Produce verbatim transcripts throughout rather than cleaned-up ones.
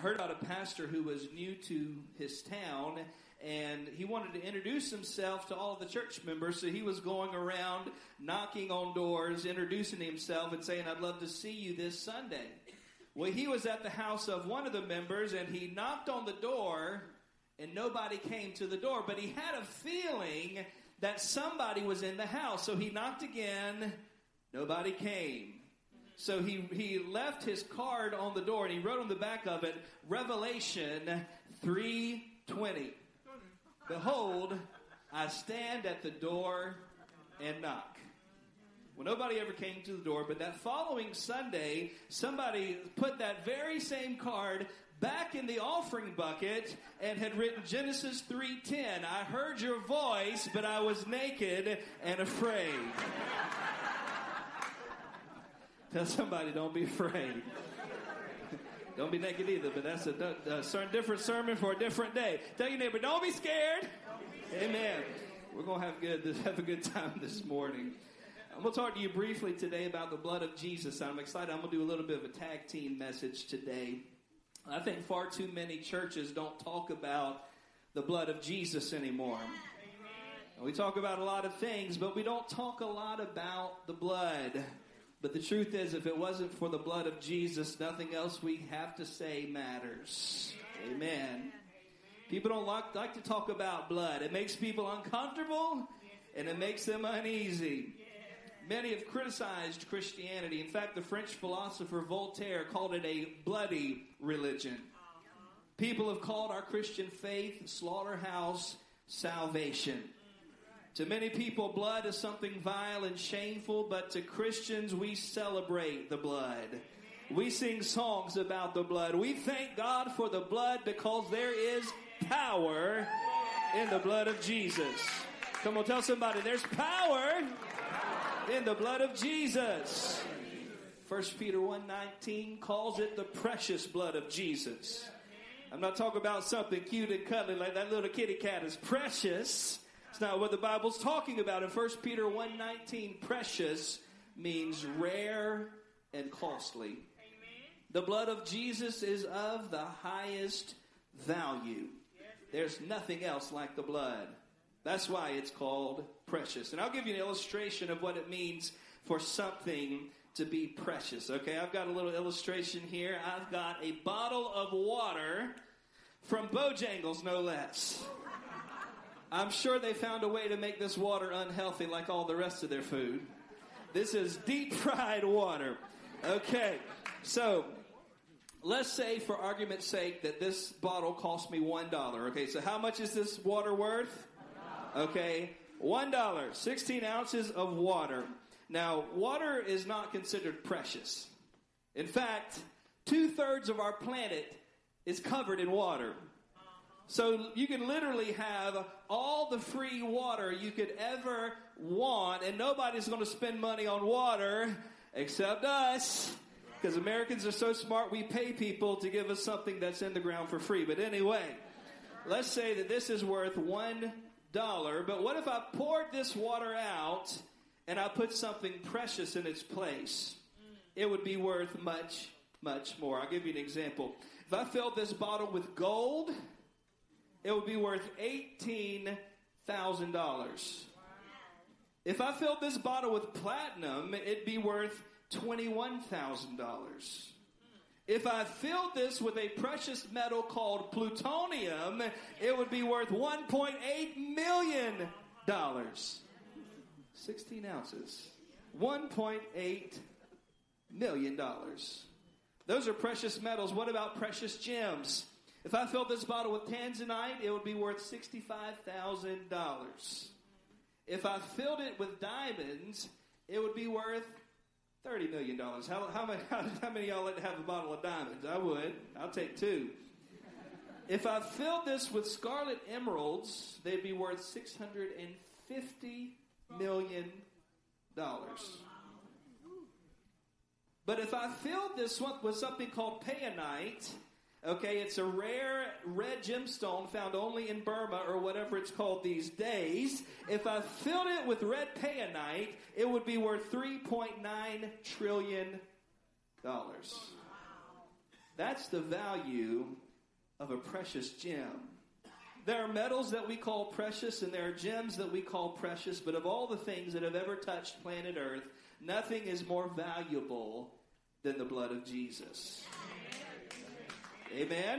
heard about a pastor who was new to his town, and he wanted to introduce himself to all the church members, so he was going around knocking on doors, introducing himself and saying, "I'd love to see you this Sunday." Well, he was at the house of one of the members, and he knocked on the door, and nobody came to the door, but he had a feeling that somebody was in the house, so he knocked again, nobody came. So he, he left his card on the door, and he wrote on the back of it, Revelation three twenty. "Behold, I stand at the door and knock." Well, nobody ever came to the door, but that following Sunday, somebody put that very same card back in the offering bucket and had written Genesis three ten. "I heard your voice, but I was naked and afraid." Tell somebody, don't be afraid. Don't be naked either, but that's a, a certain different sermon for a different day. Tell your neighbor, don't be scared. Don't be scared. Amen. We're going to have good have a good time this morning. I'm going to talk to you briefly today about the blood of Jesus. I'm excited. I'm going to do a little bit of a tag team message today. I think far too many churches don't talk about the blood of Jesus anymore. We talk about a lot of things, but we don't talk a lot about the blood. But the truth is, if it wasn't for the blood of Jesus, nothing else we have to say matters. Amen. People don't like, like to talk about blood. It makes people uncomfortable, and it makes them uneasy. Many have criticized Christianity. In fact, the French philosopher Voltaire called it a bloody religion. People have called our Christian faith slaughterhouse salvation. To many people, blood is something vile and shameful, but to Christians, we celebrate the blood. We sing songs about the blood. We thank God for the blood because there is power in the blood of Jesus. Come on, tell somebody, there's power in the blood of Jesus. First Peter one nineteen calls it the precious blood of Jesus. I'm not talking about something cute and cuddly like that little kitty cat is precious. It's not what the Bible's talking about. In First Peter one nineteen, precious means rare and costly. The blood of Jesus is of the highest value. There's nothing else like the blood. That's why it's called precious. And I'll give you an illustration of what it means for something to be precious. Okay, I've got a little illustration here. I've got a bottle of water from Bojangles, no less. I'm sure they found a way to make this water unhealthy like all the rest of their food. This is deep fried water. Okay, so let's say for argument's sake that this bottle cost me one dollar. Okay, so how much is this water worth? Okay, one dollar, sixteen ounces of water. Now, water is not considered precious. In fact, two-thirds of our planet is covered in water. So you can literally have all the free water you could ever want, and nobody's going to spend money on water except us, because Americans are so smart, we pay people to give us something that's in the ground for free. But anyway, let's say that this is worth one dollar, but what if I poured this water out and I put something precious in its place? It would be worth much, much more. I'll give you an example. If I filled this bottle with gold, it would be worth eighteen thousand dollars. If I filled this bottle with platinum, it'd be worth twenty-one thousand dollars. If I filled this with a precious metal called plutonium, it would be worth one point eight million dollars. sixteen ounces. one point eight million dollars. Those are precious metals. What about precious gems? If I filled this bottle with tanzanite, it would be worth sixty-five thousand dollars. If I filled it with diamonds, it would be worth thirty million dollars. How, how, many, how, how many of y'all like to have a bottle of diamonds? I would. I'll take two. If I filled this with scarlet emeralds, they'd be worth six hundred fifty million dollars. But if I filled this one with something called payanite, okay, it's a rare red gemstone found only in Burma or whatever it's called these days. If I filled it with red payanite, it would be worth three point nine trillion dollars. That's the value of a precious gem. There are metals that we call precious, and there are gems that we call precious, but of all the things that have ever touched planet Earth, nothing is more valuable than the blood of Jesus. Amen?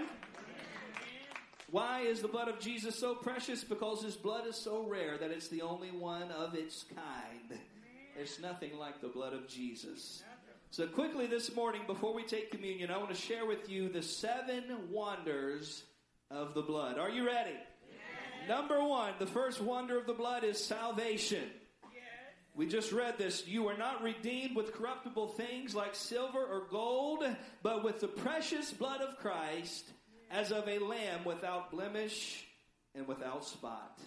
Why is the blood of Jesus so precious? Because his blood is so rare that it's the only one of its kind. There's nothing like the blood of Jesus. So quickly this morning, before we take communion, I want to share with you the seven wonders of the blood. Are you ready? Yes. Number one, the first wonder of the blood is salvation. Yes. We just read this. You are not redeemed with corruptible things like silver or gold, but with the precious blood of Christ, as of a lamb without blemish and without spot.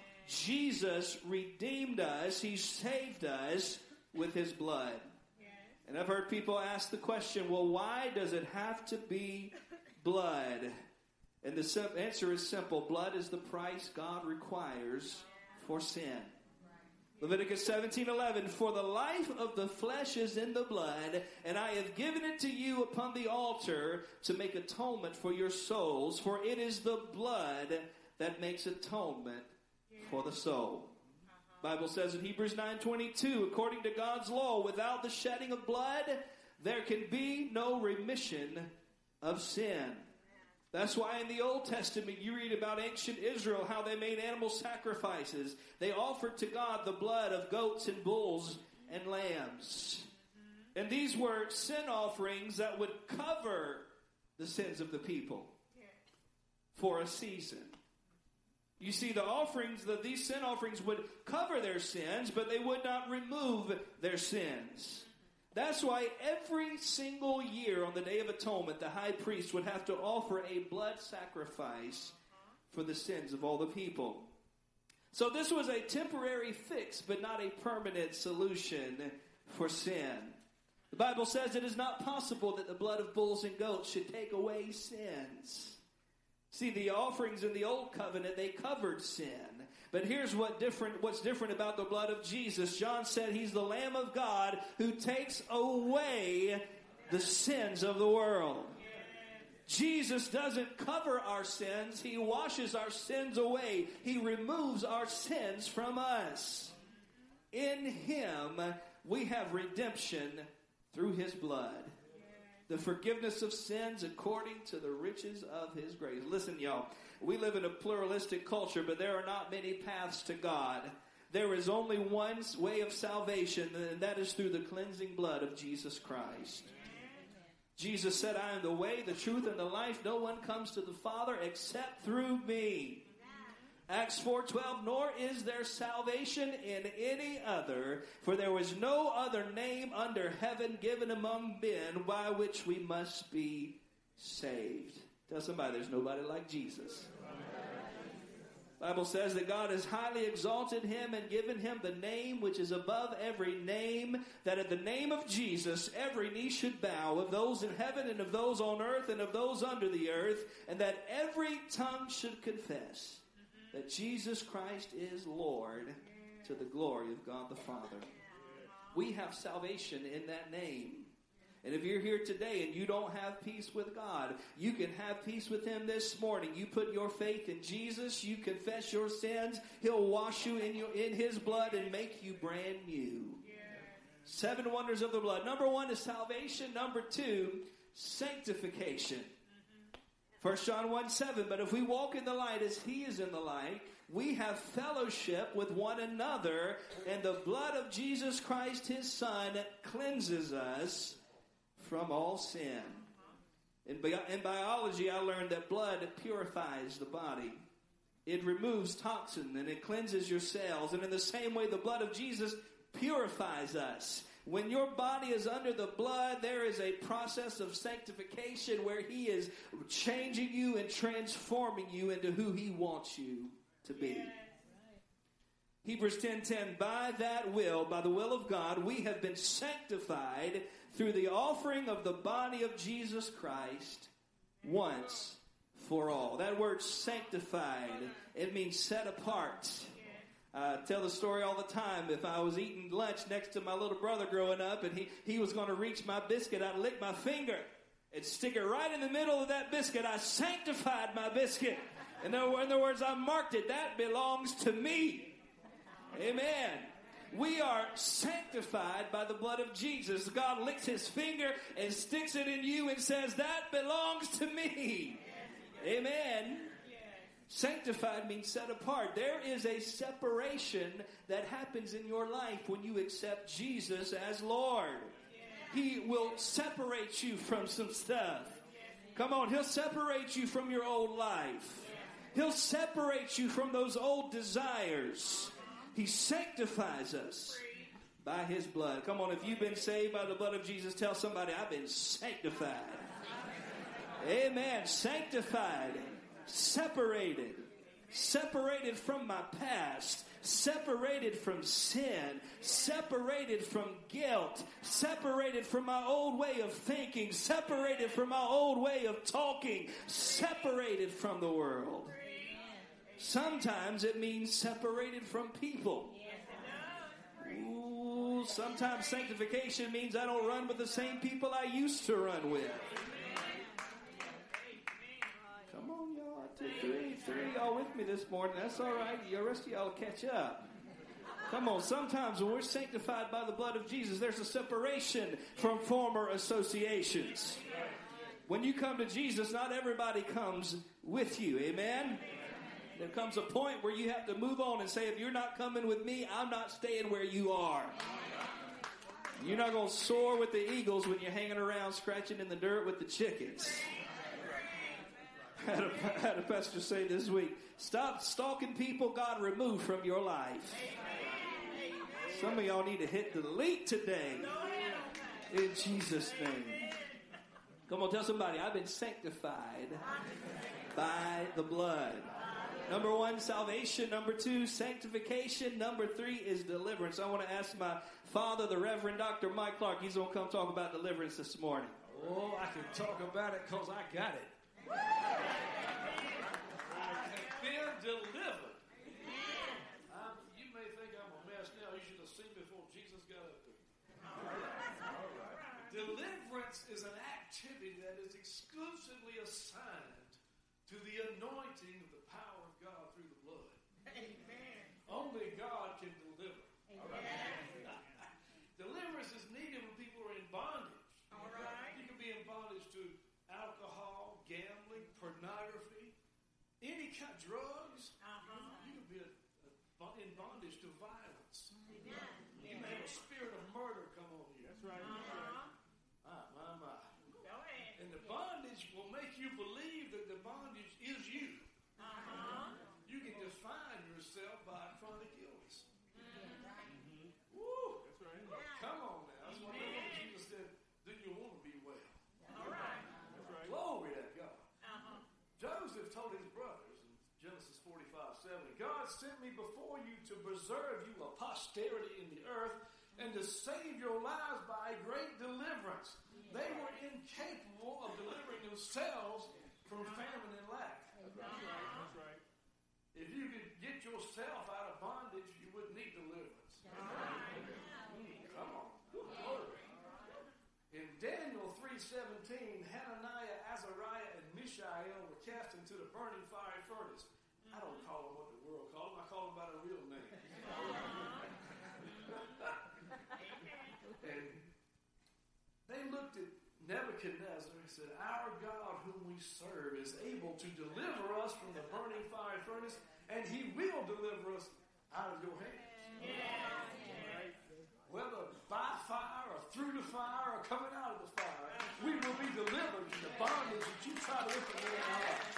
Jesus redeemed us. He saved us with his blood. And I've heard people ask the question, well, why does it have to be blood? And the sim- answer is simple. Blood is the price God requires for sin. Leviticus seventeen eleven, for the life of the flesh is in the blood, and I have given it to you upon the altar to make atonement for your souls, for it is the blood that makes atonement for the soul. Bible says in Hebrews nine twenty-two, according to God's law, without the shedding of blood, there can be no remission of sin. That's why in the Old Testament you read about ancient Israel, how they made animal sacrifices. They offered to God the blood of goats and bulls and lambs. And these were sin offerings that would cover the sins of the people for a season. You see, the offerings, the, these sin offerings would cover their sins, but they would not remove their sins. That's why every single year on the Day of Atonement, the high priest would have to offer a blood sacrifice for the sins of all the people. So this was a temporary fix, but not a permanent solution for sin. The Bible says it is not possible that the blood of bulls and goats should take away sins. See, the offerings in the Old Covenant, they covered sin. But here's what different, what's different about the blood of Jesus. John said he's the Lamb of God who takes away the sins of the world. Jesus doesn't cover our sins. He washes our sins away. He removes our sins from us. In him, we have redemption through his blood. The forgiveness of sins according to the riches of his grace. Listen, y'all, we live in a pluralistic culture, but there are not many paths to God. There is only one way of salvation, and that is through the cleansing blood of Jesus Christ. Jesus said, I am the way, the truth, and the life. No one comes to the Father except through me. Acts four twelve, nor is there salvation in any other, for there was no other name under heaven given among men by which we must be saved. Tell somebody there's nobody like Jesus. The Bible says that God has highly exalted him and given him the name which is above every name, that at the name of Jesus every knee should bow, of those in heaven and of those on earth and of those under the earth, and that every tongue should confess that Jesus Christ is Lord, to the glory of God the Father. We have salvation in that name. And if you're here today and you don't have peace with God, you can have peace with him this morning. You put your faith in Jesus. You confess your sins. He'll wash you in, your, in his blood and make you brand new. Seven wonders of the blood. Number one is salvation. Number two, sanctification. First John one seven, but if we walk in the light as he is in the light, we have fellowship with one another, and the blood of Jesus Christ, his Son, cleanses us from all sin. In, bi- in biology, I learned that blood purifies the body. It removes toxin, and it cleanses your cells. And in the same way, the blood of Jesus purifies us. When your body is under the blood, there is a process of sanctification where he is changing you and transforming you into who he wants you to be. Yes. Hebrews ten ten, by that will, by the will of God, we have been sanctified through the offering of the body of Jesus Christ once for all. That word sanctified, it means set apart. I uh, tell the story all the time. If I was eating lunch next to my little brother growing up and he, he was going to reach my biscuit, I'd lick my finger. and stick it right in the middle of that biscuit. I sanctified my biscuit. In other words, I marked it. That belongs to me. Amen. We are sanctified by the blood of Jesus. God licks his finger and sticks it in you and says, that belongs to me. Amen. Sanctified means set apart. There is a separation that happens in your life when you accept Jesus as Lord. He will separate you from some stuff. Come on, he'll separate you from your old life. He'll separate you from those old desires. He sanctifies us by his blood. Come on, if you've been saved by the blood of Jesus, tell somebody, I've been sanctified. Amen. Sanctified, separated, separated from my past, separated from sin, separated from guilt, separated from my old way of thinking, separated from my old way of talking, separated from the world. Sometimes it means separated from people. Ooh, sometimes sanctification means I don't run with the same people I used to run with. Come on, y'all. Two, three, three. Y'all with me this morning. That's all right. The rest of y'all will catch up. Come on. Sometimes when we're sanctified by the blood of Jesus, there's a separation from former associations. When you come to Jesus, not everybody comes with you. Amen? There comes a point where you have to move on and say, if you're not coming with me, I'm not staying where you are. You're not going to soar with the eagles when you're hanging around scratching in the dirt with the chickens. I had a, I had a pastor say this week, stop stalking people God removed from your life. Some of y'all need to hit delete today. In Jesus' name. Come on, tell somebody, I've been sanctified by the blood. Number one, salvation. Number two, sanctification. Number three is deliverance. I want to ask my father, the Reverend Doctor Mike Clark. He's going to come talk about deliverance this morning. Oh, I can talk about it because I got it. I have been delivered. I'm, you may think I'm a mess now. You should have seen before Jesus got up there. All right. All right. Deliverance is an activity that is exclusively assigned to the anointing of the power of God through the blood. Amen. Only God can deliver. All right. Deliverance is needed when people are in bondage. All right. You can be in bondage to alcohol, gambling, pornography, any kind of drugs. Uh-huh. You can be a, a, in bondage to violence. Amen. You may have a spirit of murder come on you. That's right. Uh-huh. Ah, my, my. Go ahead. And the bondage will make you believe that the bondage is you. Uh-huh. You can define yourself by chronic illness. Mm-hmm. Woo! That's right. Yeah. Come on now. That's why Jesus said, do you want to be well? All right. That's right. Glory to God. Uh-huh. Joseph told his brothers in Genesis forty-five seven, God sent me before you to preserve you a posterity in the earth and to save your lives by a great deliverance. They were incapable of delivering themselves from famine and lack. That's right. That's right. If you could get yourself out of bondage, you wouldn't need deliverance. Mm, come on. Glory. In Daniel three seventeen, Hananiah, Azariah, and Mishael were cast into the burning fiery furnace. I don't call them what the world calls them. I call them by their real name. And they looked at Nebuchadnezzar and said, our God whom we serve is able to deliver us from the burning fiery furnace, and he will deliver us out of your hands. Yeah. Whether by fire or through the fire or coming out of the fire, we will be delivered from the bondage that you try to implement in our life.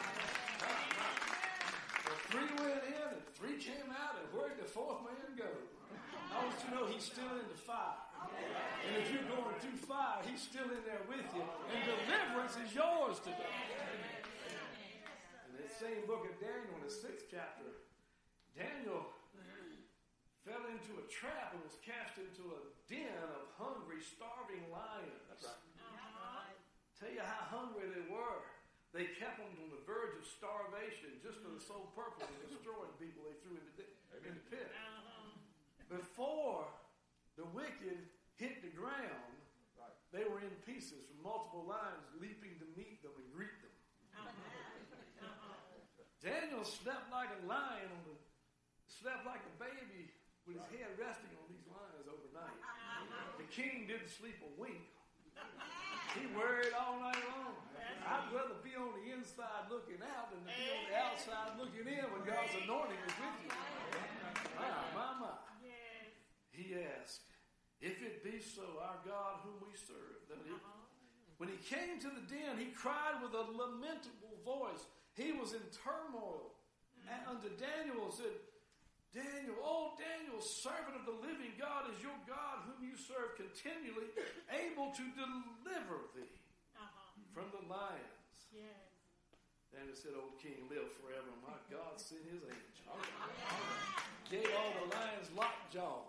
Well, three went in and three came out, and where did the fourth man go? I want you to know he's still in the fire. And if you're going through fire, he's still in there with you. And deliverance is yours today. In that same book of Daniel, in the sixth chapter, Daniel fell into a trap and was cast into a den of hungry, starving lions. That's right. Uh-huh. Tell you how hungry they were. They kept them on the verge of starvation just for the sole purpose of destroying people they threw in the, in the pit. Uh-huh. Before the wicked hit the ground, right, They were in pieces from multiple lions leaping to meet them and greet them. Daniel slept like a lion, on the, slept like a baby with his head resting on these lions overnight. The king didn't sleep a wink. He worried all night long. I'd rather be on the inside looking out than to be on the outside looking in when God's anointing is with you. My, my, my. He asked, if it be so, our God whom we serve. That he, when he came to the den, he cried with a lamentable voice. He was in turmoil. And unto Daniel said, Daniel, oh Daniel, servant of the living God, is your God whom you serve continually able to deliver thee uh-huh. from the lions? Yes. Daniel said, O king, live forever. My God sent his angel. Gave all the lions lockjaw.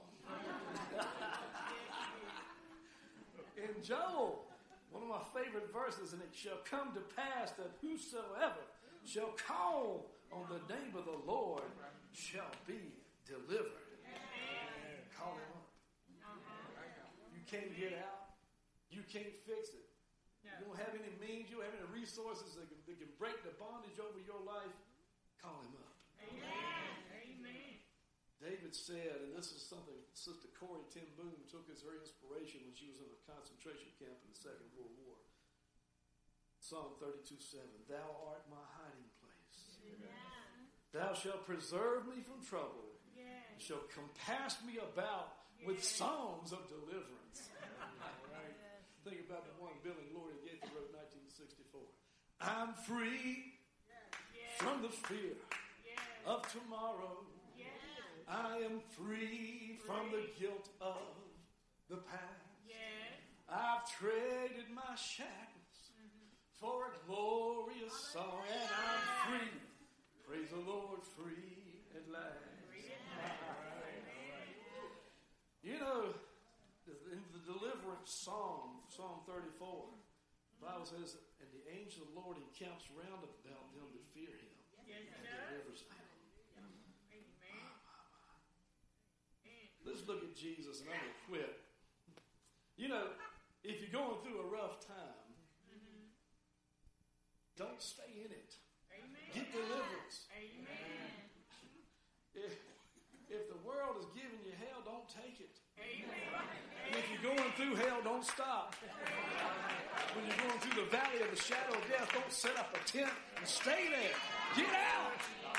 In Joel, one of my favorite verses, and it shall come to pass that whosoever shall call on the name of the Lord shall be delivered. Amen. Call him up. You can't get out. You can't fix it. You don't have any means. You don't have any resources that can, that can break the bondage over your life. Call him up. Amen. David said, and this is something Sister Corrie Ten Boom took as her inspiration when she was in a concentration camp in the Second World War. Psalm thirty-two seven, thou art my hiding place. Amen. Thou shalt preserve me from trouble. Yes. And shalt compass me about yes. with songs of deliverance. Right? Yes. Think about the one Bill and Gloria Gaither wrote in nineteen sixty-four. I'm free yes. from the fear yes. of tomorrow. Yes. I am free, free from the guilt of the past. Yes. I've traded my shackles for a glorious song, and I'm free. Praise the Lord, free at last. You know, in the deliverance song, Psalm thirty-four, the Bible says, and the angel of the Lord encamps round about them that fear him and delivers them. Let's look at Jesus, and I'm going to quit. You know, if you're going through a rough time, don't stay in it. Amen. Get deliverance. Amen. If, if the world is giving you hell, don't take it. Amen. And if you're going through hell, don't stop. When you're going through the valley of the shadow of death, don't set up a tent and stay there. Get out.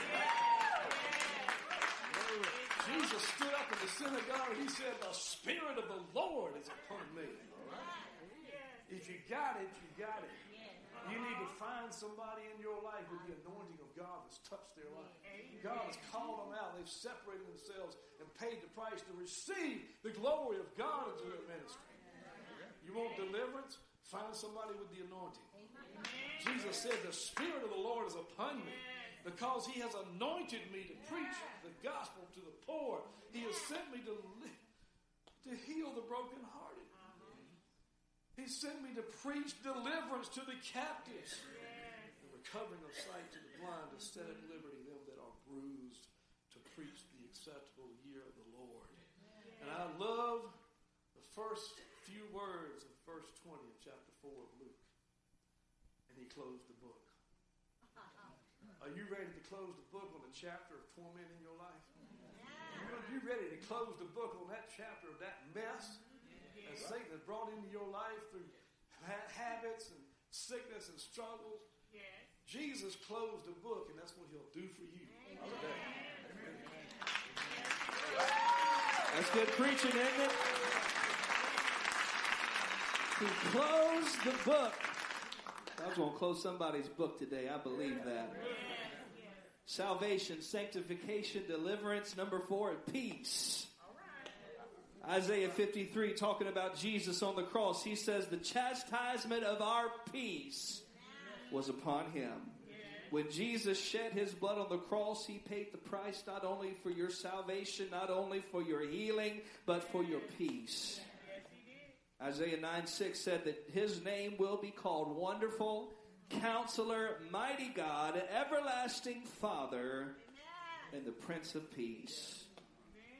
Jesus stood up in the synagogue and he said, the Spirit of the Lord is upon me. If you got it, you got it. You need to find somebody in your life with the anointing of God that's touched their life. God has called them out. They've separated themselves and paid the price to receive the glory of God into their ministry. You want deliverance? Find somebody with the anointing. Jesus said, the Spirit of the Lord is upon me because he has anointed me to preach the gospel to the poor. He has sent me to, to heal the brokenhearted. He sent me to preach deliverance to the captives, the recovering of sight to the blind, to set at liberty them that are bruised, to preach the acceptable year of the Lord. And I love the first few words of verse twenty of chapter four of Luke. And he closed the book. Are you ready to close the book on the chapter of torment in your life? Are you ready to close the book on that chapter of that mess that Satan has brought into your life through ha- habits and sickness and struggles? Yes. Jesus closed the book, and that's what he'll do for you today. That's good preaching, isn't it? He closed the book. I was going to close somebody's book today. I believe that. Salvation, sanctification, deliverance. Number four, peace. Isaiah fifty-three, talking about Jesus on the cross, he says, the chastisement of our peace was upon him. When Jesus shed his blood on the cross, he paid the price not only for your salvation, not only for your healing, but for your peace. Isaiah nine six said that his name will be called Wonderful, Counselor, Mighty God, Everlasting Father, and the Prince of Peace.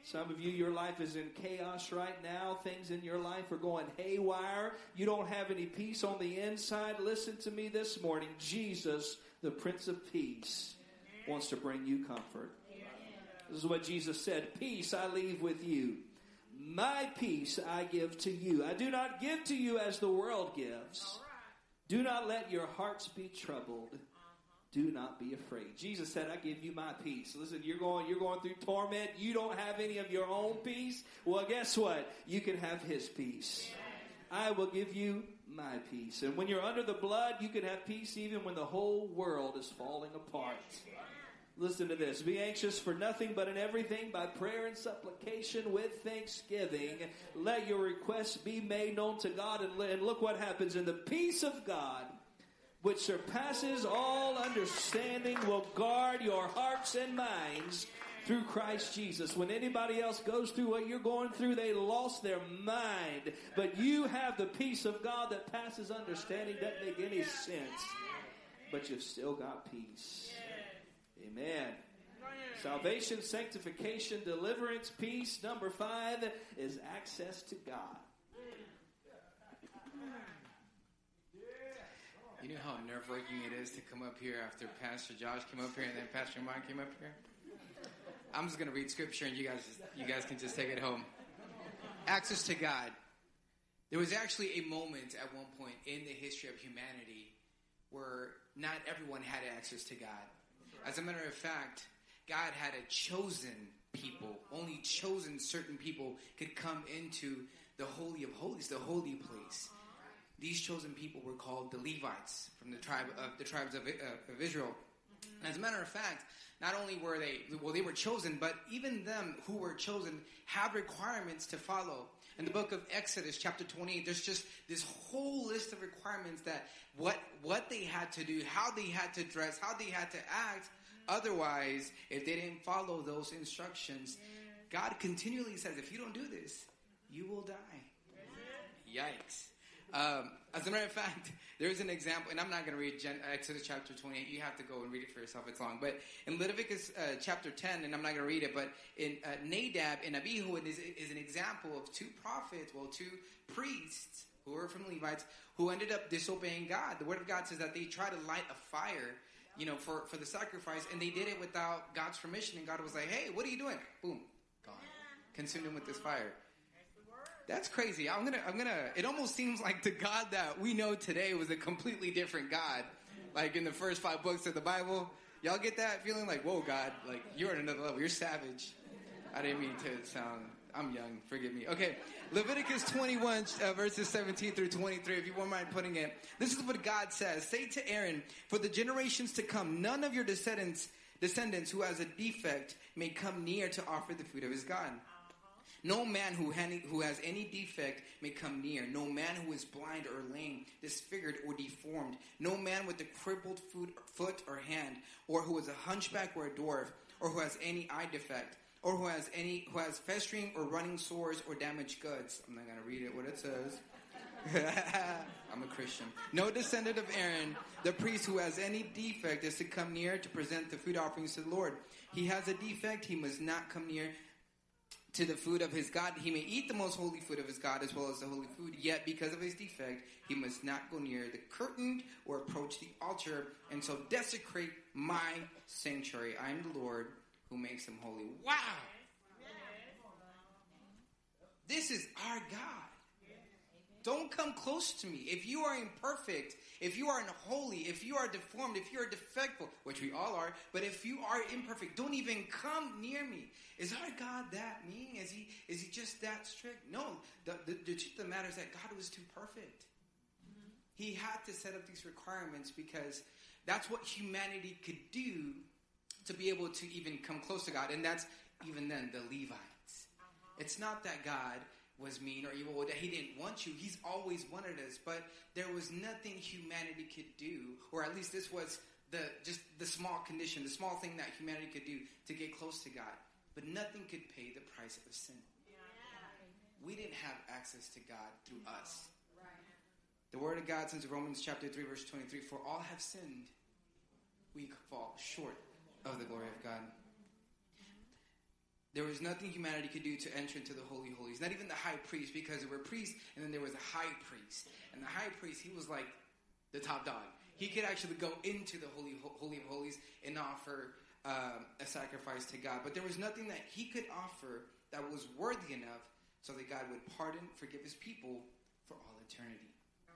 Some of you, your life is in chaos right now. Things in your life are going haywire. You don't have any peace on the inside. Listen to me this morning. Jesus, the Prince of Peace, wants to bring you comfort. This is what Jesus said. Peace I leave with you. My peace I give to you. I do not give to you as the world gives. Do not let your hearts be troubled. Do not be afraid. Jesus said, I give you my peace. Listen, you're going, you're going through torment. You don't have any of your own peace. Well, guess what? You can have his peace. I will give you my peace. And when you're under the blood, you can have peace even when the whole world is falling apart. Listen to this. Be anxious for nothing, but in everything, by prayer and supplication with thanksgiving, let your requests be made known to God. And, and look what happens. And the peace of God, which surpasses all understanding, will guard your hearts and minds through Christ Jesus. When anybody else goes through what you're going through, they lost their mind. But you have the peace of God that passes understanding. Doesn't make any sense. But you've still got peace. Amen. Salvation, sanctification, deliverance, peace. Number five is access to God. You know how nerve-wracking it is to come up here after Pastor Josh came up here and then Pastor Mike came up here? I'm just going to read scripture and you guys you guys can just take it home. Access to God. There was actually a moment at one point in the history of humanity where not everyone had access to God. As a matter of fact, God had a chosen people. Only chosen certain people could come into the Holy of Holies, the holy place. These chosen people were called the Levites from the tribe of the tribes of, uh, of Israel. And as a matter of fact, not only were they, well, they were chosen, but even them who were chosen had requirements to follow. In the book of Exodus, chapter twenty-eight, there's just this whole list of requirements that what what they had to do, how they had to dress, how they had to act. Otherwise, if they didn't follow those instructions, God continually says, if you don't do this, you will die. Yikes. Um, as a matter of fact, there's an example, and I'm not going to read Gen- Exodus chapter twenty-eight. You have to go and read it for yourself. It's long. But in Leviticus uh, chapter ten, and I'm not going to read it, but in uh, Nadab and Abihu is, is an example of two prophets, well, two priests who were from Levites who ended up disobeying God. The Word of God says that they tried to light a fire, you know, for, for the sacrifice, and they did it without God's permission. And God was like, hey, what are you doing? Boom, gone. Consumed them with this fire. That's crazy. I'm gonna, I'm gonna, it almost seems like the God that we know today was a completely different God. Like in the first five books of the Bible. Y'all get that feeling like, whoa, God, like you're at another level. You're savage. I didn't mean to sound, I'm young. Forgive me. Okay. Leviticus twenty-one, uh, verses seventeen through twenty-three, if you won't mind putting it. This is what God says. Say to Aaron, for the generations to come, none of your descendants, descendants who has a defect may come near to offer the food of his God. No man who, who has any defect may come near. No man who is blind or lame, disfigured or deformed. No man with a crippled foot or hand, or who is a hunchback or a dwarf, or who has any eye defect, or who has any who has festering or running sores or damaged goods. I'm not going to read it what it says. I'm a Christian. No descendant of Aaron, the priest who has any defect, is to come near to present the food offerings to the Lord. He has a defect, he must not come near to the food of his God. He may eat the most holy food of his God as well as the holy food, yet because of his defect, he must not go near the curtain or approach the altar and so desecrate my sanctuary. I am the Lord who makes him holy. Wow! This is our God. Don't come close to me. If you are imperfect, if you are unholy, if you are deformed, if you are defectful, which we all are, but if you are imperfect, don't even come near me. Is our God that mean? Is he is he just that strict? No. The, the, the truth of the matter is that God was too perfect. Mm-hmm. He had to set up these requirements because that's what humanity could do to be able to even come close to God. And that's, even then, the Levites. Uh-huh. It's not that God was mean or evil, that he didn't want you. He's always wanted us, but there was nothing humanity could do, or at least this was the just the small condition, the small thing that humanity could do to get close to God. But nothing could pay the price of sin. We didn't have access to God through us. The Word of God says in Romans chapter three, verse twenty-three, for all have sinned, we fall short of the glory of God. there was nothing humanity could do to enter into the Holy of Holies. Not even the high priest, because there were priests, and then there was a high priest. And the high priest, he was like the top dog. He could actually go into the Holy, Holy of Holies and offer um, a sacrifice to God. But there was nothing that he could offer that was worthy enough so that God would pardon, forgive his people for all eternity.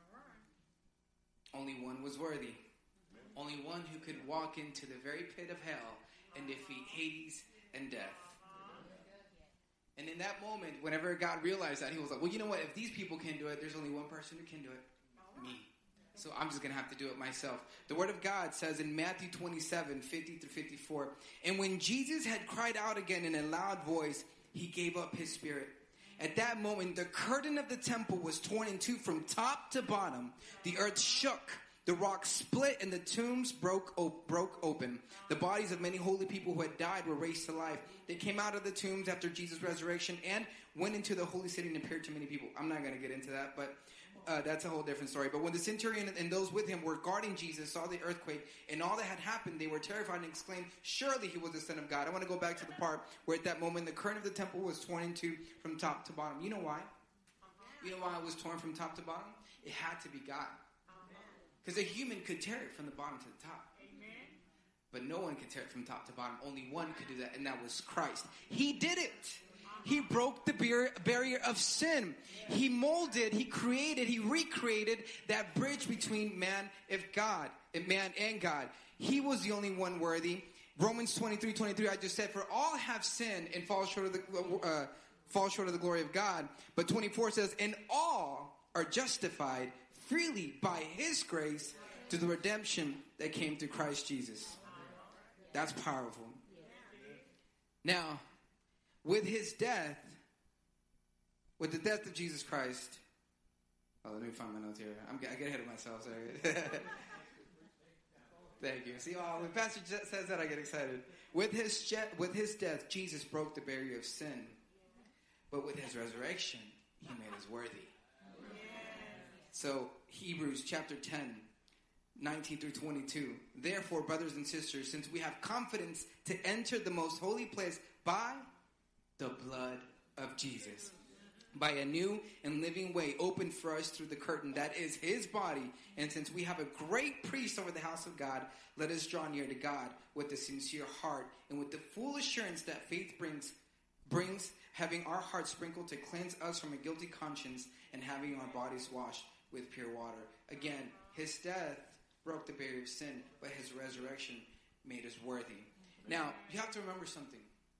Only one was worthy. Only one who could walk into the very pit of hell and defeat Hades and death. And in that moment, whenever God realized that, he was like, well, you know what? If these people can do it, there's only one person who can do it. Me. So I'm just going to have to do it myself. The Word of God says in Matthew twenty-seven, fifty through fifty-four, and when Jesus had cried out again in a loud voice, he gave up his spirit. At that moment, the curtain of the temple was torn in two from top to bottom. The earth shook. The rocks split and the tombs broke op- broke open. The bodies of many holy people who had died were raised to life. They came out of the tombs after Jesus' resurrection and went into the holy city and appeared to many people. I'm not going to get into that, but uh, that's a whole different story. But when the centurion and those with him were guarding Jesus, saw the earthquake and all that had happened, they were terrified and exclaimed, surely he was the Son of God. I want to go back to the part where at that moment the curtain of the temple was torn in two from top to bottom. You know why? You know why it was torn from top to bottom? It had to be God. Because a human could tear it from the bottom to the top. Amen. But no one could tear it from top to bottom. Only one could do that, and that was Christ. He did it. He broke the barrier of sin. He molded, he created, he recreated that bridge between man and God, man and God. He was the only one worthy. Romans twenty-three twenty-three, I just said, for all have sinned and fall short of the uh, fall short of the glory of God. But twenty-four says, and all are justified freely by his grace to the redemption that came through Christ Jesus. That's powerful. Now, with his death, with the death of Jesus Christ, oh, let me find my notes here. I'm, I get ahead of myself. Sorry. Thank you. See, oh, when Pastor says that, I get excited. With his je- with his death, Jesus broke the barrier of sin. But with his resurrection, he made us worthy. So, Hebrews chapter ten, nineteen through twenty-two. Therefore, brothers and sisters, since we have confidence to enter the most holy place by the blood of Jesus, by a new and living way opened for us through the curtain that is his body, and since we have a great priest over the house of God, let us draw near to God with a sincere heart and with the full assurance that faith brings, brings having our hearts sprinkled to cleanse us from a guilty conscience and having our bodies washed with pure water. Again, his death broke the barrier of sin, but his resurrection made us worthy. Now, you have to remember something.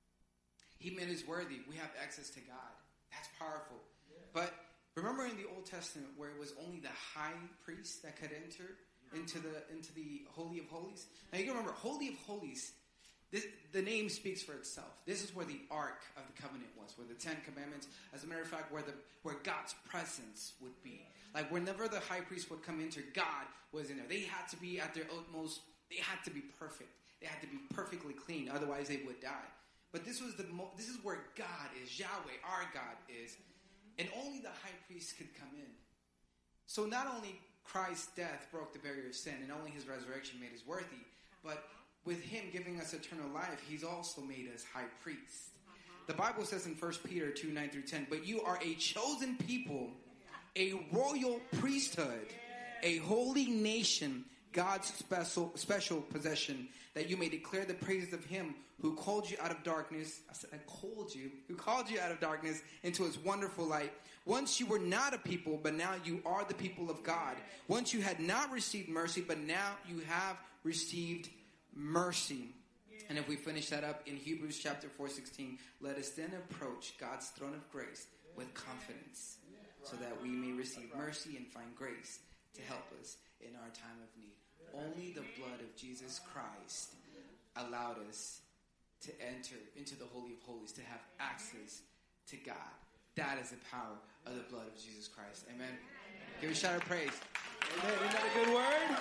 He made us worthy. We have access to God. That's powerful. But remember in the Old Testament where it was only the high priest that could enter into the into the Holy of Holies? Now you can remember, Holy of Holies, this, the name speaks for itself. This is where the Ark of the Covenant was, where the Ten Commandments, as a matter of fact, where the where God's presence would be. Like whenever the high priest would come into, God was in there. They had to be at their utmost. They had to be perfect. They had to be perfectly clean. Otherwise, they would die. But this was the mo- this is where God is. Yahweh, our God, is. And only the high priest could come in. So not only Christ's death broke the barrier of sin, and only his resurrection made us worthy, but with him giving us eternal life, he's also made us high priests. The Bible says in First Peter two, nine through ten, but you are a chosen people, a royal priesthood, a holy nation, God's special special possession, that you may declare the praises of him who called you out of darkness. I said, I called you, who called you out of darkness into his wonderful light. Once you were not a people, but now you are the people of God. Once you had not received mercy, but now you have received mercy. And if we finish that up in Hebrews chapter four sixteen, let us then approach God's throne of grace with confidence, so that we may receive mercy and find grace to help us in our time of need. Only the blood of Jesus Christ allowed us to enter into the Holy of Holies, to have access to God. That is the power of the blood of Jesus Christ. Amen. Amen. Give a shout of praise. Amen. Isn't that a good word?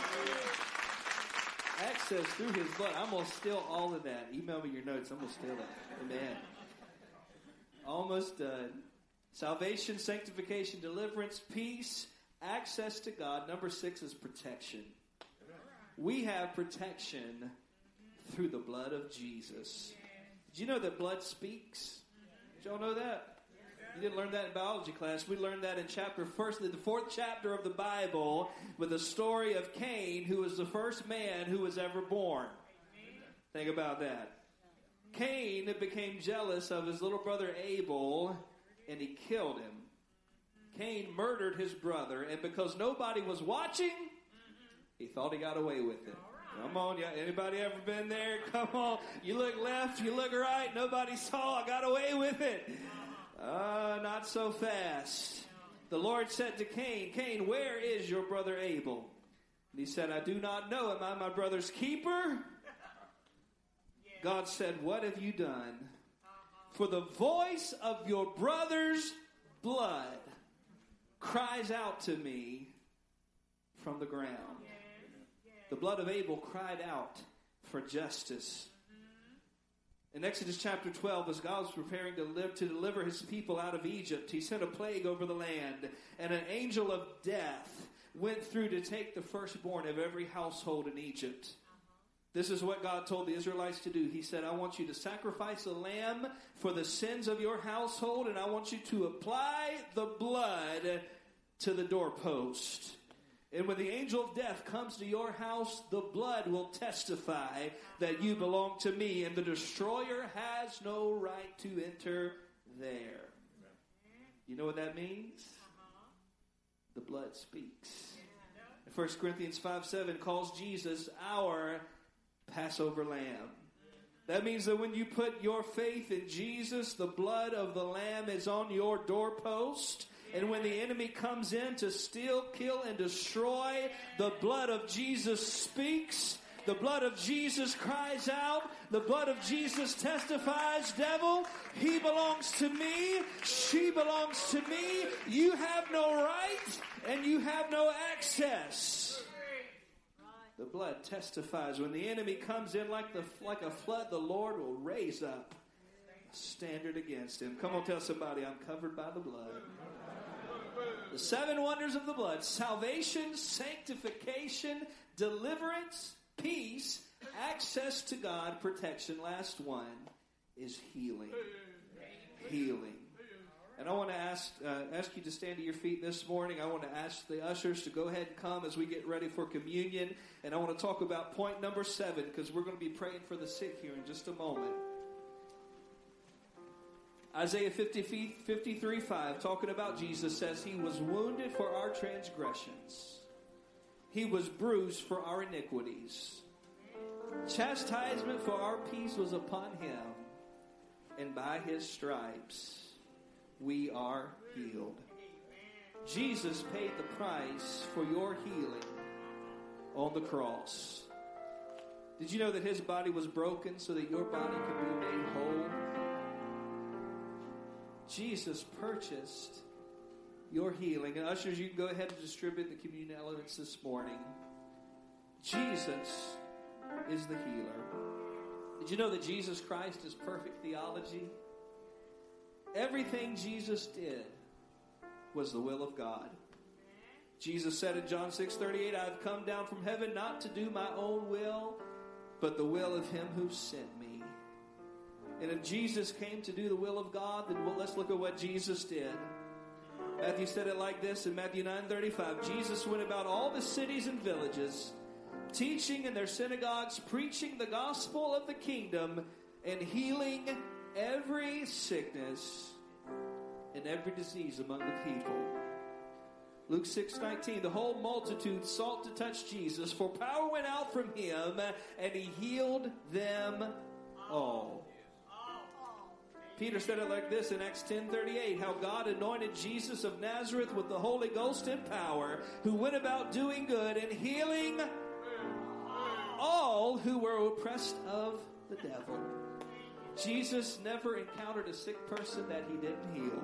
Access through his blood. I'm going to steal all of that. Email me your notes. I'm going to steal it. Amen. Almost done. Salvation, sanctification, deliverance, peace, access to God. Number six is protection. We have protection through the blood of Jesus. Did you know that blood speaks? Did y'all know that? You didn't learn that in biology class. We learned that in chapter first, the fourth chapter of the Bible, with the story of Cain, who was the first man who was ever born. Think about that. Cain became jealous of his little brother Abel, and he killed him. Cain murdered his brother, and because nobody was watching, he thought he got away with it. Come on, yeah. Anybody ever been there? Come on. You look left, you look right, nobody saw, I got away with it. Uh, not so fast. The Lord said to Cain, Cain, where is your brother Abel? And he said, I do not know. Am I my brother's keeper? God said, what have you done? For the voice of your brother's blood cries out to me from the ground. The blood of Abel cried out for justice. In Exodus chapter twelve, as God was preparing to live to deliver his people out of Egypt, he sent a plague over the land, and an angel of death went through to take the firstborn of every household in Egypt. This is what God told the Israelites to do. He said, I want you to sacrifice a lamb for the sins of your household, and I want you to apply the blood to the doorpost. And when the angel of death comes to your house, the blood will testify that you belong to me, and the destroyer has no right to enter there. You know what that means? The blood speaks. First Corinthians five seven calls Jesus our Passover lamb. That means that when you put your faith in Jesus, the blood of the lamb is on your doorpost. And when the enemy comes in to steal, kill, and destroy, the blood of Jesus speaks. The blood of Jesus cries out. The blood of Jesus testifies, devil, he belongs to me. She belongs to me. You have no right and you have no access. The blood testifies. When the enemy comes in like the like a flood, the Lord will raise up a standard against him. Come on, tell somebody, I'm covered by the blood. The seven wonders of the blood: salvation, sanctification, deliverance, peace, access to God, protection. Last one is healing. Healing. And I want to ask uh, ask you to stand to your feet this morning. I want to ask the ushers to go ahead and come as we get ready for communion. And I want to talk about point number seven, because we're going to be praying for the sick here in just a moment. Isaiah fifty-three five, talking about Jesus, says, he was wounded for our transgressions. He was bruised for our iniquities. Chastisement for our peace was upon him, and by his stripes we are healed. Jesus paid the price for your healing on the cross. Did you know that his body was broken so that your body could be made whole? Jesus purchased your healing. And ushers, you can go ahead and distribute the communion elements this morning. Jesus is the healer. Did you know that Jesus Christ is perfect theology? Everything Jesus did was the will of God. Jesus said in John six thirty-eight, I have come down from heaven not to do my own will, but the will of him who sent me. And if Jesus came to do the will of God, then well, let's look at what Jesus did. Matthew said it like this in Matthew nine thirty-five. Jesus went about all the cities and villages, teaching in their synagogues, preaching the gospel of the kingdom, and healing every sickness and every disease among the people. Luke six nineteen, the whole multitude sought to touch Jesus, for power went out from him, and he healed them all. Peter said it like this in Acts ten thirty-eight, how God anointed Jesus of Nazareth with the Holy Ghost and power, who went about doing good and healing all who were oppressed of the devil. Jesus never encountered a sick person that he didn't heal.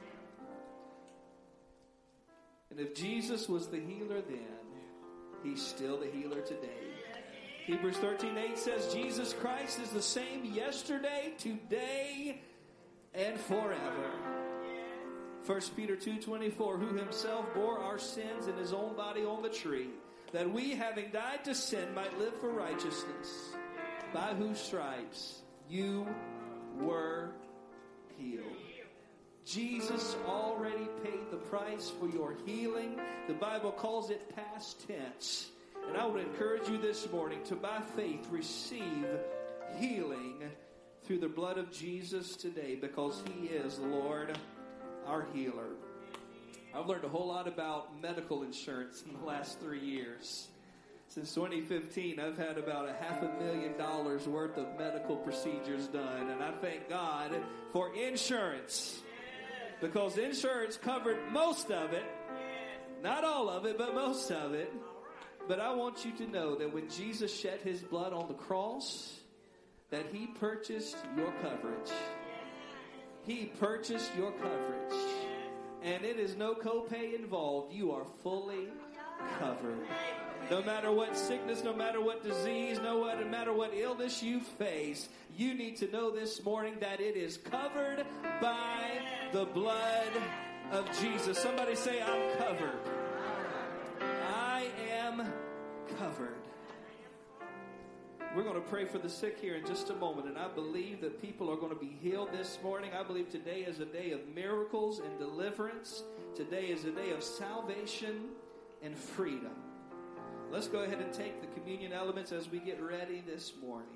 And if Jesus was the healer then, he's still the healer today. Hebrews thirteen eight says Jesus Christ is the same yesterday, today, and forever. First Peter two twenty-four, who himself bore our sins in his own body on the tree, that we, having died to sin, might live for righteousness, by whose stripes you were healed. Jesus already paid the price for your healing. The Bible calls it past tense. And I would encourage you this morning to, by faith, receive healing through the blood of Jesus today, because he is, Lord, our healer. I've learned a whole lot about medical insurance in the last three years. Since twenty fifteen, I've had about a half a million dollars worth of medical procedures done. And I thank God for insurance, because insurance covered most of it. Not all of it, but most of it. But I want you to know that when Jesus shed his blood on the cross, that he purchased your coverage. He purchased your coverage. And it is no copay involved. You are fully covered. No matter what sickness, no matter what disease, no matter what illness you face, you need to know this morning that it is covered by the blood of Jesus. Somebody say, I'm covered. I am covered. We're going to pray for the sick here in just a moment, and I believe that people are going to be healed this morning. I believe today is a day of miracles and deliverance. Today is a day of salvation and freedom. Let's go ahead and take the communion elements as we get ready this morning.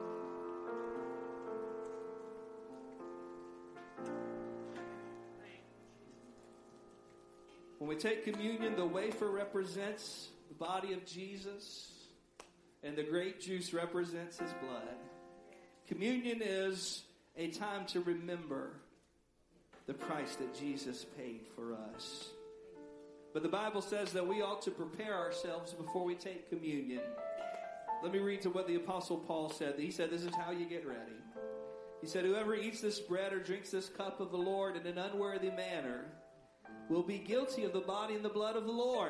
When we take communion, the wafer represents the body of Jesus, and the grape juice represents his blood. Communion is a time to remember the price that Jesus paid for us. But the Bible says that we ought to prepare ourselves before we take communion. Let me read to what the Apostle Paul said. He said, this is how you get ready. He said, whoever eats this bread or drinks this cup of the Lord in an unworthy manner will be guilty of the body and the blood of the Lord.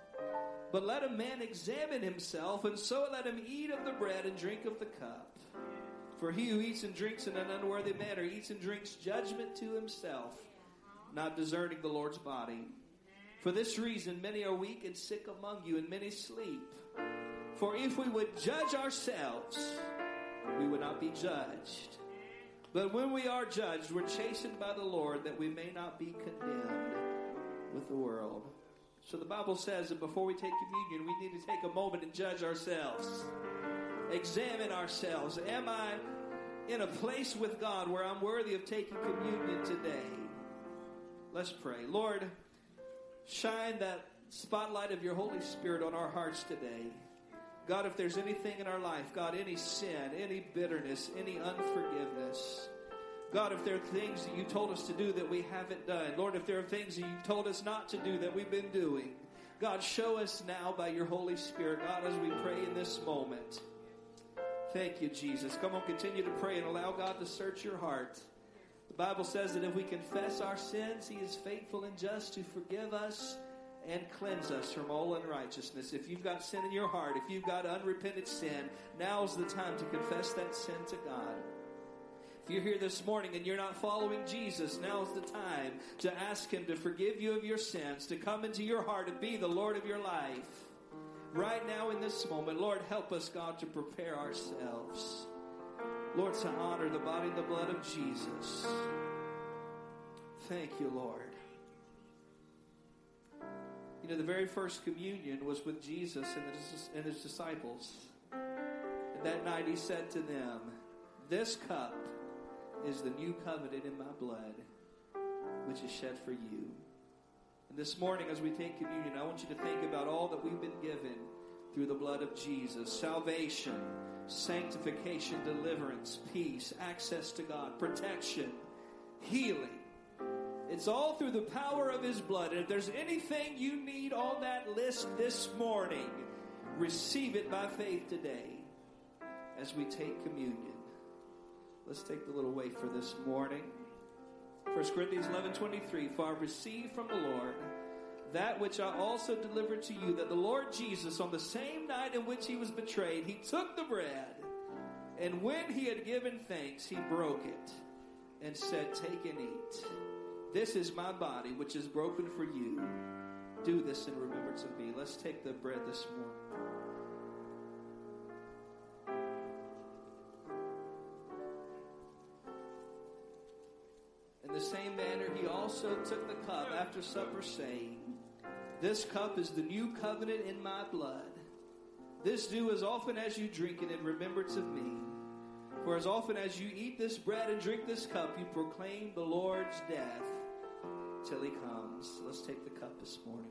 But let a man examine himself, and so let him eat of the bread and drink of the cup. For he who eats and drinks in an unworthy manner eats and drinks judgment to himself, not discerning the Lord's body. For this reason many are weak and sick among you, and many sleep. For if we would judge ourselves, we would not be judged. But when we are judged, we're chastened by the Lord, that we may not be condemned with the world. So the Bible says that before we take communion, we need to take a moment and judge ourselves. Examine ourselves. Am I in a place with God where I'm worthy of taking communion today? Let's pray. Lord, shine that spotlight of your Holy Spirit on our hearts today. God, if there's anything in our life, God, any sin, any bitterness, any unforgiveness, God, if there are things that you told us to do that we haven't done, Lord, if there are things that you told us not to do that we've been doing, God, show us now by your Holy Spirit, God, as we pray in this moment. Thank you, Jesus. Come on, continue to pray and allow God to search your heart. The Bible says that if we confess our sins, he is faithful and just to forgive us and cleanse us from all unrighteousness. If you've got sin in your heart, if you've got unrepented sin, now's the time to confess that sin to God. If you're here this morning and you're not following Jesus, now's the time to ask him to forgive you of your sins, to come into your heart and be the Lord of your life. Right now in this moment, Lord, help us, God, to prepare ourselves. Lord, to honor the body and the blood of Jesus. Thank you, Lord. You know, the very first communion was with Jesus and his, and his disciples. And that night he said to them, this cup is the new covenant in my blood, which is shed for you. And this morning as we take communion, I want you to think about all that we've been given through the blood of Jesus. Salvation, sanctification, deliverance, peace, access to God, protection, healing. It's all through the power of his blood. And if there's anything you need on that list this morning, receive it by faith today as we take communion. Let's take the little wafer this morning. First Corinthians eleven twenty-three, for I received from the Lord that which I also delivered to you, that the Lord Jesus, on the same night in which he was betrayed, he took the bread, and when he had given thanks, he broke it and said, take and eat. This is my body, which is broken for you. Do this in remembrance of me. Let's take the bread this morning. same manner, he also took the cup after supper, saying, This cup is the new covenant in my blood. This do as often as you drink it in remembrance of me. For as often as you eat this bread and drink this cup, you proclaim the Lord's death till he comes. Let's take the cup this morning.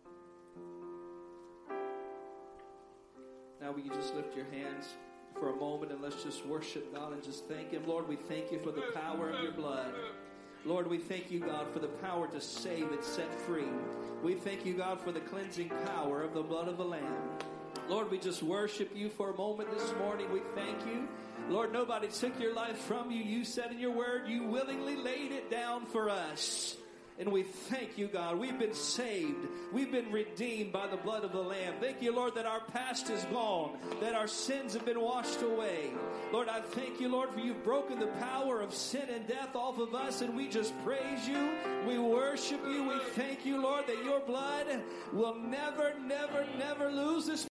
Now will you just lift your hands for a moment and let's just worship God and just thank him. Lord, we thank you for the power of your blood. Lord, we thank you, God, for the power to save and set free. We thank you, God, for the cleansing power of the blood of the Lamb. Lord, we just worship you for a moment this morning. We thank you. Lord, nobody took your life from you. You said in your word, you willingly laid it down for us. And we thank you, God. We've been saved. We've been redeemed by the blood of the Lamb. Thank you, Lord, that our past is gone, that our sins have been washed away. Lord, I thank you, Lord, for you've broken the power of sin and death off of us, and we just praise you. We worship you. We thank you, Lord, that your blood will never, never, never lose its